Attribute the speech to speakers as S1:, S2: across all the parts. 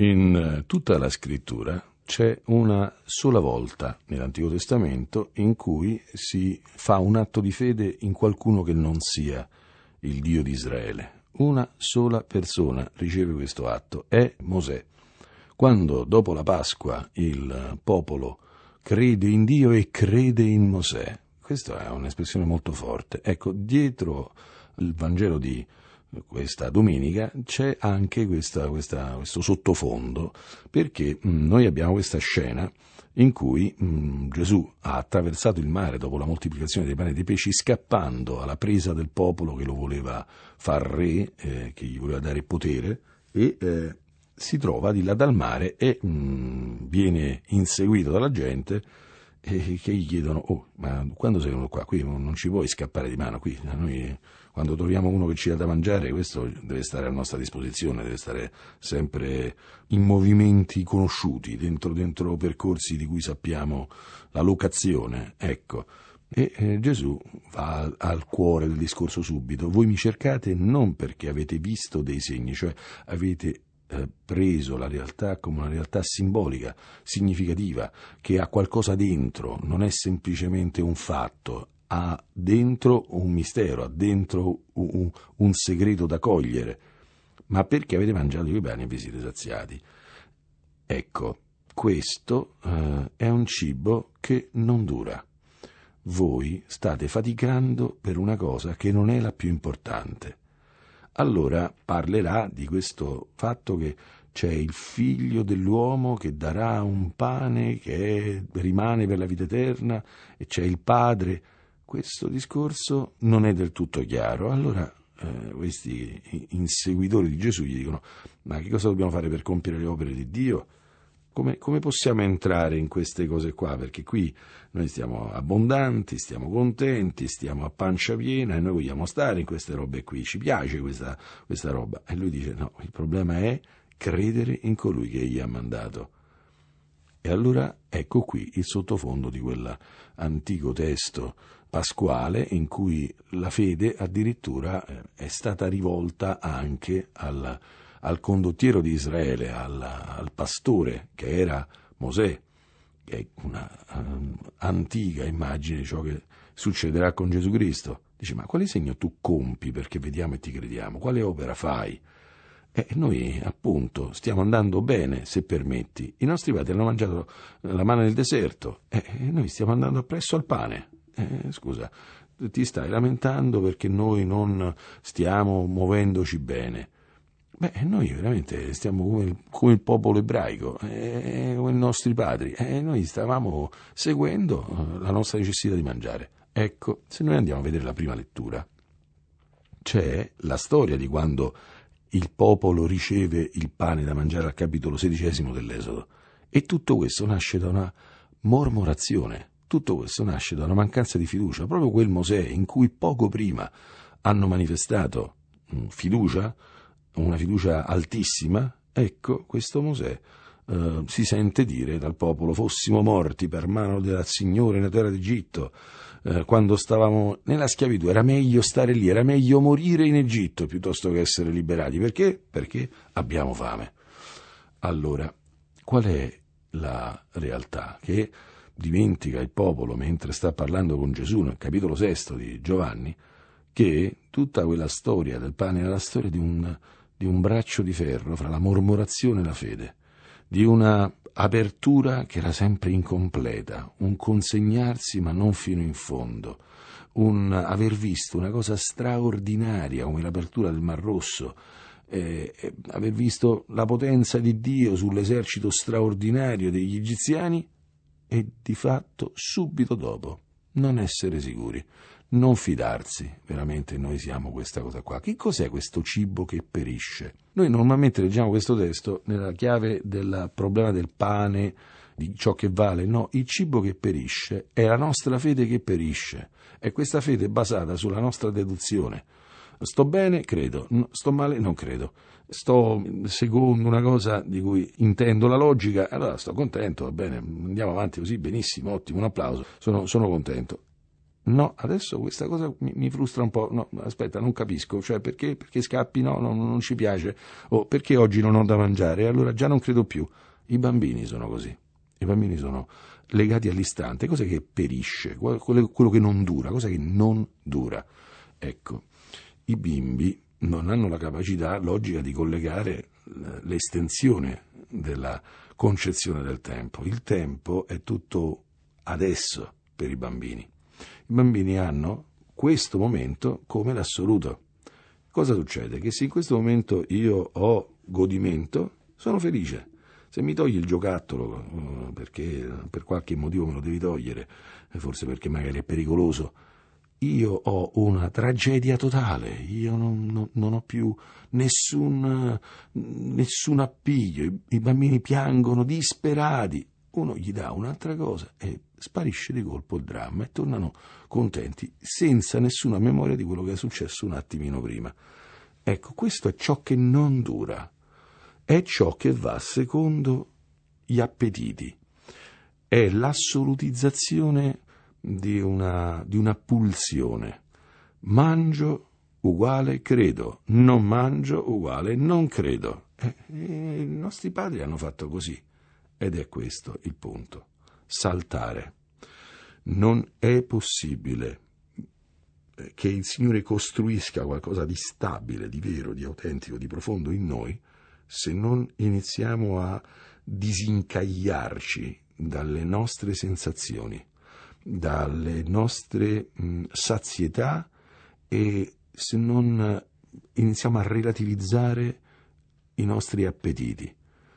S1: In tutta la scrittura c'è una sola volta nell'Antico Testamento in cui si fa un atto di fede in qualcuno che non sia il Dio di Israele. Una sola persona riceve questo atto, è Mosè. Quando dopo la Pasqua il popolo crede in Dio e crede in Mosè, questa è un'espressione molto forte. Ecco, dietro il Vangelo di questa domenica c'è anche questo sottofondo, perché noi abbiamo questa scena in cui Gesù ha attraversato il mare dopo la moltiplicazione dei pani e dei pesci, scappando alla presa del popolo che lo voleva far re, che gli voleva dare potere, e si trova di là dal mare e viene inseguito dalla gente che gli chiedono: oh, ma quando sei venuto qua? Qui non ci puoi scappare di mano, qui noi quando troviamo uno che ci dà da mangiare, questo deve stare a nostra disposizione, deve stare sempre in movimenti conosciuti, dentro percorsi di cui sappiamo la locazione, ecco. E Gesù va al cuore del discorso subito: voi mi cercate non perché avete visto dei segni, cioè avete preso la realtà come una realtà simbolica, significativa, che ha qualcosa dentro, non è semplicemente un fatto, ha dentro un mistero, ha dentro un segreto da cogliere, ma perché avete mangiato i pani e vi siete saziati. Ecco, questo è un cibo che non dura. Voi state faticando per una cosa che non è la più importante. Allora parlerà di questo fatto che c'è il figlio dell'uomo che darà un pane che rimane per la vita eterna e c'è il padre. Questo discorso non è del tutto chiaro. Allora questi inseguitori di Gesù gli dicono: ma che cosa dobbiamo fare per compiere le opere di Dio? Come possiamo entrare in queste cose qua? Perché qui noi stiamo abbondanti, stiamo contenti, stiamo a pancia piena e noi vogliamo stare in queste robe qui, ci piace questa roba. E lui dice: no, il problema è credere in colui che egli ha mandato. E allora ecco qui il sottofondo di quell'antico testo pasquale in cui la fede addirittura è stata rivolta anche al condottiero di Israele, al pastore che era Mosè, che è una antica immagine di ciò che succederà con Gesù Cristo. Dice: ma quale segno tu compi perché vediamo e ti crediamo? Quale opera fai? E noi appunto stiamo andando bene, se permetti. I nostri padri hanno mangiato la manna nel deserto e noi stiamo andando appresso al pane. Scusa, ti stai lamentando perché noi non stiamo muovendoci bene. Noi veramente stiamo come il popolo ebraico, come i nostri padri, noi stavamo seguendo la nostra necessità di mangiare. Ecco, se noi andiamo a vedere la prima lettura, c'è la storia di quando il popolo riceve il pane da mangiare al capitolo 16 dell'Esodo, e tutto questo nasce da una mormorazione, tutto questo nasce da una mancanza di fiducia. Proprio quel Mosè in cui poco prima hanno manifestato fiducia, una fiducia altissima, ecco, questo Mosè si sente dire dal popolo: fossimo morti per mano del Signore nella terra d'Egitto, quando stavamo nella schiavitù, era meglio stare lì, era meglio morire in Egitto piuttosto che essere liberati. Perché? Perché abbiamo fame. Allora, qual è la realtà? Che dimentica il popolo mentre sta parlando con Gesù nel capitolo 6 di Giovanni, che tutta quella storia del pane era la storia di un braccio di ferro fra la mormorazione e la fede, di una apertura che era sempre incompleta, un consegnarsi ma non fino in fondo, un aver visto una cosa straordinaria come l'apertura del Mar Rosso, aver visto la potenza di Dio sull'esercito straordinario degli egiziani e di fatto subito dopo non essere sicuri, non fidarsi. Veramente noi siamo questa cosa qua. Che cos'è questo cibo che perisce? Noi normalmente leggiamo questo testo nella chiave del problema del pane, di ciò che vale. No, il cibo che perisce è la nostra fede che perisce, è questa fede basata sulla nostra deduzione. Sto bene? Credo. Sto male? Non credo. Sto secondo una cosa di cui intendo la logica, allora sto contento, va bene, andiamo avanti così, benissimo, ottimo, un applauso, sono contento. No, adesso questa cosa mi frustra un po'. No, aspetta, non capisco. Cioè, perché scappi? No, non ci piace. O perché oggi non ho da mangiare? Allora già non credo più. I bambini sono così. I bambini sono legati all'istante. Cos'è che perisce? Quello che non dura. Cos'è che non dura? Ecco, i bimbi non hanno la capacità logica di collegare l'estensione della concezione del tempo. Il tempo è tutto adesso per i bambini. I bambini hanno questo momento come l'assoluto. Cosa succede? Che se in questo momento io ho godimento, sono felice. Se mi togli il giocattolo, perché per qualche motivo me lo devi togliere, forse perché magari è pericoloso, io ho una tragedia totale, io non ho più nessun appiglio, i bambini piangono disperati, uno gli dà un'altra cosa e sparisce di colpo il dramma e tornano contenti, senza nessuna memoria di quello che è successo un attimino prima. Ecco, questo è ciò che non dura, è ciò che va secondo gli appetiti, è l'assolutizzazione di una pulsione. Mangio uguale credo, non mangio uguale non credo. I nostri padri hanno fatto così, ed è questo il punto. Saltare. Non è possibile che il Signore costruisca qualcosa di stabile, di vero, di autentico, di profondo in noi, se non iniziamo a disincagliarci dalle nostre sensazioni, dalle nostre sazietà, e se non iniziamo a relativizzare i nostri appetiti.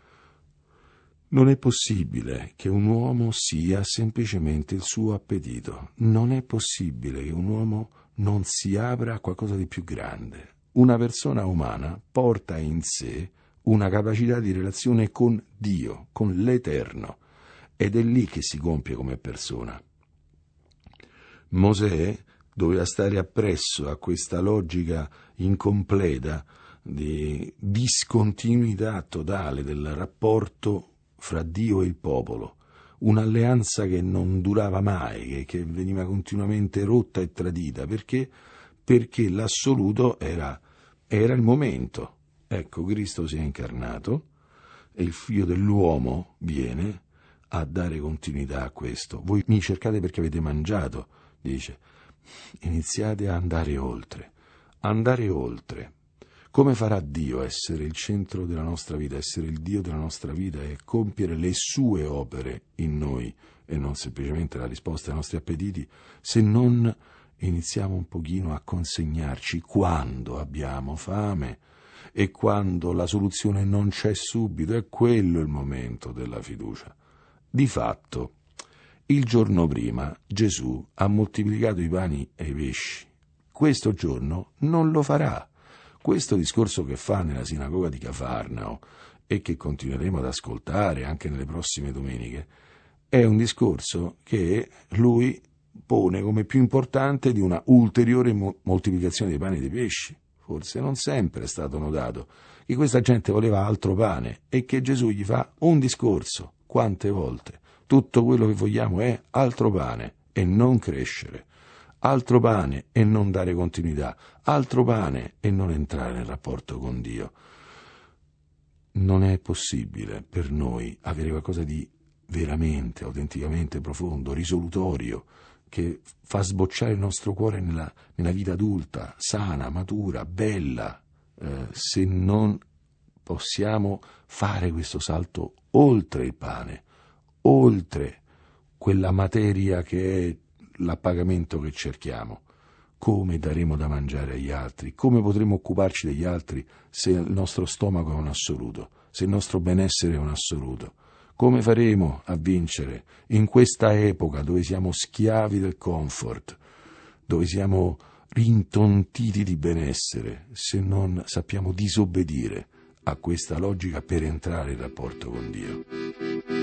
S1: Non è possibile che un uomo sia semplicemente il suo appetito. Non è possibile che un uomo non si apra a qualcosa di più grande. Una persona umana porta in sé una capacità di relazione con Dio, con l'Eterno, ed è lì che si compie come persona. Mosè doveva stare appresso a questa logica incompleta di discontinuità totale del rapporto fra Dio e il popolo, un'alleanza che non durava mai, che veniva continuamente rotta e tradita, perché l'assoluto era il momento. Ecco, Cristo si è incarnato e il Figlio dell'uomo viene a dare continuità a questo. Voi mi cercate perché avete mangiato, dice. Iniziate a andare oltre. Andare oltre. Come farà Dio a essere il centro della nostra vita, essere il Dio della nostra vita e compiere le sue opere in noi e non semplicemente la risposta ai nostri appetiti, se non iniziamo un pochino a consegnarci quando abbiamo fame e quando la soluzione non c'è subito? È quello il momento della fiducia. Di fatto, il giorno prima Gesù ha moltiplicato i pani e i pesci. Questo giorno non lo farà. Questo discorso che fa nella sinagoga di Cafarnao e che continueremo ad ascoltare anche nelle prossime domeniche è un discorso che lui pone come più importante di una ulteriore moltiplicazione dei pani e dei pesci. Forse non sempre è stato notato che questa gente voleva altro pane e che Gesù gli fa un discorso. Quante volte? Tutto quello che vogliamo è altro pane e non crescere, altro pane e non dare continuità, altro pane e non entrare nel rapporto con Dio. Non è possibile per noi avere qualcosa di veramente, autenticamente profondo, risolutorio, che fa sbocciare il nostro cuore nella vita adulta, sana, matura, bella, se non possiamo fare questo salto oltre il pane, oltre quella materia che è l'appagamento che cerchiamo. Come daremo da mangiare agli altri? Come potremo occuparci degli altri se il nostro stomaco è un assoluto, se il nostro benessere è un assoluto? Come faremo a vincere in questa epoca dove siamo schiavi del comfort, dove siamo rintontiti di benessere, se non sappiamo disobbedire a questa logica per entrare in rapporto con Dio?